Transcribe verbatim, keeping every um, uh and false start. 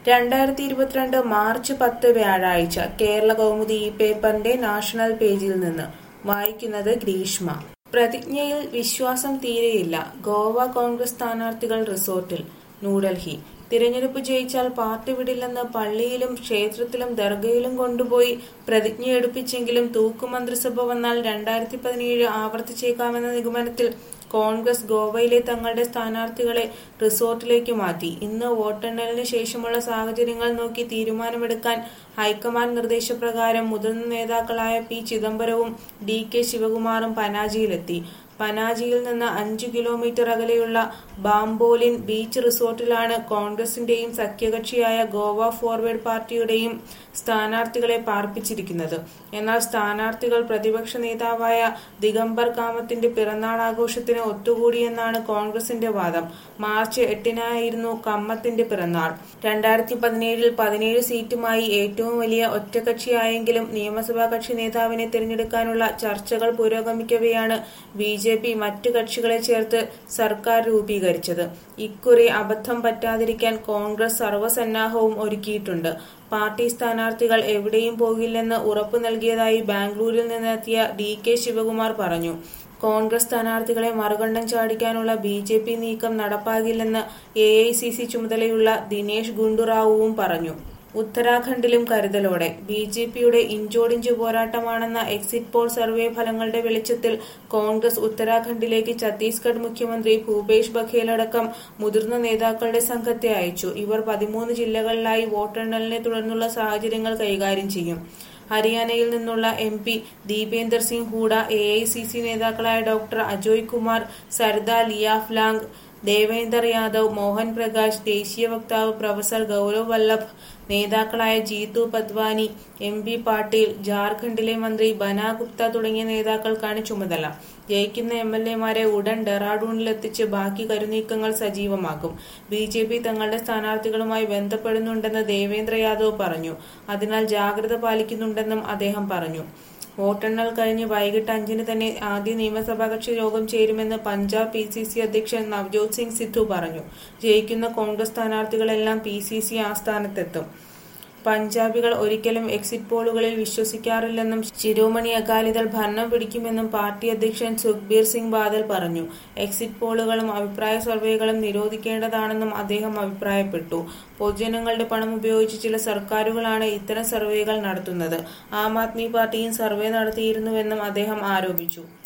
രണ്ടായിരത്തി ഇരുപത്തിരണ്ട് മാർച്ച് പത്ത് വ്യാഴാഴ്ച കേരള കൗമുദി ഈ പേപ്പറിന്റെ നാഷണൽ പേജിൽ നിന്ന് വായിക്കുന്നത് ഗ്രീഷ്മ. പ്രതിജ്ഞയിൽ വിശ്വാസം തീരെയില്ല, ഗോവ കോൺഗ്രസ് സ്ഥാനാർത്ഥികൾ റിസോർട്ടിൽ. ന്യൂഡൽഹി. തിരഞ്ഞെടുപ്പ് ജയിച്ചാൽ പാർട്ടി വിടില്ലെന്ന് പള്ളിയിലും ക്ഷേത്രത്തിലും ദർഗയിലും കൊണ്ടുപോയി പ്രതിജ്ഞയെടുപ്പിച്ചെങ്കിലും തൂക്കുമന്ത്രിസഭ വന്നാൽ രണ്ടായിരത്തി പതിനേഴ് ആവർത്തിച്ചേക്കാമെന്ന നിഗമനത്തിൽ കോൺഗ്രസ് ഗോവയിലെ തങ്ങളുടെ സ്ഥാനാർത്ഥികളെ റിസോർട്ടിലേക്ക് മാറ്റി. ഇന്ന് വോട്ടെണ്ണലിന് ശേഷമുള്ള സാഹചര്യങ്ങൾ നോക്കി തീരുമാനമെടുക്കാൻ ഹൈക്കമാൻഡ് നിർദ്ദേശപ്രകാരം മുതിർന്ന നേതാക്കളായ പി ചിദംബരവും ഡി കെ ശിവകുമാറും പനാജിയിലെത്തി. പനാജിയിൽ നിന്ന് അഞ്ചു കിലോമീറ്റർ അകലെയുള്ള ബാംബോലിൻ ബീച്ച് റിസോർട്ടിലാണ് കോൺഗ്രസിന്റെയും സഖ്യകക്ഷിയായ ഗോവ ഫോർവേഡ് പാർട്ടിയുടെയും സ്ഥാനാർത്ഥികളെ പാർപ്പിച്ചിരിക്കുന്നത്. എന്നാൽ സ്ഥാനാർത്ഥികൾ പ്രതിപക്ഷ നേതാവായ ദിഗംബർ കാമത്തിന്റെ പിറന്നാൾ ആഘോഷത്തിന് ഒത്തുകൂടിയെന്നാണ് കോൺഗ്രസിന്റെ വാദം. മാർച്ച് എട്ടിനായിരുന്നു കമ്മത്തിന്റെ പിറന്നാൾ. രണ്ടായിരത്തി പതിനേഴിൽ പതിനേഴ് സീറ്റുമായി ഏറ്റവും വലിയ ഒറ്റക്കക്ഷിയായെങ്കിലും നിയമസഭാ കക്ഷി നേതാവിനെ തിരഞ്ഞെടുക്കാനുള്ള ചർച്ചകൾ പുരോഗമിക്കവെയാണ് ബി ജെ പി മറ്റു കക്ഷികളെ ചേർത്ത് സർക്കാർ രൂപീകരിച്ചത്. ഇക്കുറി അബദ്ധം പറ്റാതിരിക്കാൻ കോൺഗ്രസ് സർവ്വസന്നാഹവും ഒരുക്കിയിട്ടുണ്ട്. പാർട്ടി സ്ഥാനാർത്ഥികൾ എവിടെയും പോകില്ലെന്ന് ഉറപ്പു നൽകിയതായി ബാംഗ്ലൂരിൽ നിന്നെത്തിയ ഡി കെ ശിവകുമാർ പറഞ്ഞു. കോൺഗ്രസ് സ്ഥാനാർത്ഥികളെ മറുകണ്ഠം ചാടിക്കാനുള്ള ബി ജെ പി നീക്കം നടപ്പാകില്ലെന്ന് എ ഐ സി സി ചുമതലയുള്ള ദിനേശ് ഗുണ്ടുറാവുവും പറഞ്ഞു. ഉത്തരാഖണ്ഡിലും കരുതലോടെ. ബി ജെ പിയുടെ ഇഞ്ചോടിഞ്ച് പോരാട്ടമാണെന്ന എക്സിറ്റ് പോൾ സർവേ ഫലങ്ങളുടെ വെളിച്ചത്തിൽ കോൺഗ്രസ് ഉത്തരാഖണ്ഡിലേക്ക് ഛത്തീസ്ഗഡ് മുഖ്യമന്ത്രി ഭൂപേഷ് ബഘേലടക്കം മുതിർന്ന നേതാക്കളുടെ സംഘത്തെ അയച്ചു. ഇവർ പതിമൂന്ന് ജില്ലകളിലായി വോട്ടെണ്ണലിനെ തുടർന്നുള്ള സാഹചര്യങ്ങൾ കൈകാര്യം ചെയ്യും. ഹരിയാനയിൽ നിന്നുള്ള M P Deepender Singh Hooda, A I C C നേതാക്കളായ ഡോക്ടർ അജോയ് കുമാർ, സരിത ലിയാഫ്ലാങ്, ദേവേന്ദർ യാദവ്, മോഹൻ പ്രകാശ്, ദേശീയ വക്താവ് പ്രൊഫസർ ഗൗരവ് വല്ലഭ്, നേതാക്കളായ ജീതു പത്വാനി, എം ബി പാട്ടീൽ, ജാർഖണ്ഡിലെ മന്ത്രി ബനാ ഗുപ്ത തുടങ്ങിയ നേതാക്കൾക്കാണ് ചുമതല. ജയിക്കുന്ന എം എൽ എമാരെ ഉടൻ ഡെറാഡൂണിലെത്തിച്ച് ബാക്കി കരുനീക്കങ്ങൾ സജീവമാക്കും. ബി ജെ പി തങ്ങളുടെ സ്ഥാനാർത്ഥികളുമായി ബന്ധപ്പെടുന്നുണ്ടെന്ന് ദേവേന്ദ്ര യാദവ് പറഞ്ഞു. അതിനാൽ ജാഗ്രത പാലിക്കുന്നുണ്ടെന്നും അദ്ദേഹം പറഞ്ഞു. വോട്ടെണ്ണൽ കഴിഞ്ഞ് വൈകിട്ട് അഞ്ചിന് തന്നെ ആദ്യ നിയമസഭാ കക്ഷി യോഗം ചേരുമെന്ന് പഞ്ചാബ് പി സി സി അധ്യക്ഷൻ നവ്ജോത് സിംഗ് സിദ്ധു പറഞ്ഞു. ജയിക്കുന്ന കോൺഗ്രസ് സ്ഥാനാർത്ഥികളെല്ലാം പി സി സി ആസ്ഥാനത്തെത്തും. പഞ്ചാബികൾ ഒരിക്കലും എക്സിറ്റ് പോളുകളിൽ വിശ്വസിക്കാറില്ലെന്നും ശിരോമണി അകാലിദൾ ഭരണം പിടിക്കുമെന്നും പാർട്ടി അധ്യക്ഷൻ സുഖ്ബീർ സിംഗ് ബാദൽ പറഞ്ഞു. എക്സിറ്റ് പോളുകളും അഭിപ്രായ സർവേകളും നിരോധിക്കേണ്ടതാണെന്നും അദ്ദേഹം അഭിപ്രായപ്പെട്ടു. പൊതുജനങ്ങളുടെ പണം ഉപയോഗിച്ച് ചില സർക്കാരുകളാണ് ഇത്തരം സർവേകൾ നടത്തുന്നത്. ആം ആദ്മി പാർട്ടിയും സർവേ നടത്തിയിരുന്നുവെന്നും അദ്ദേഹം ആരോപിച്ചു.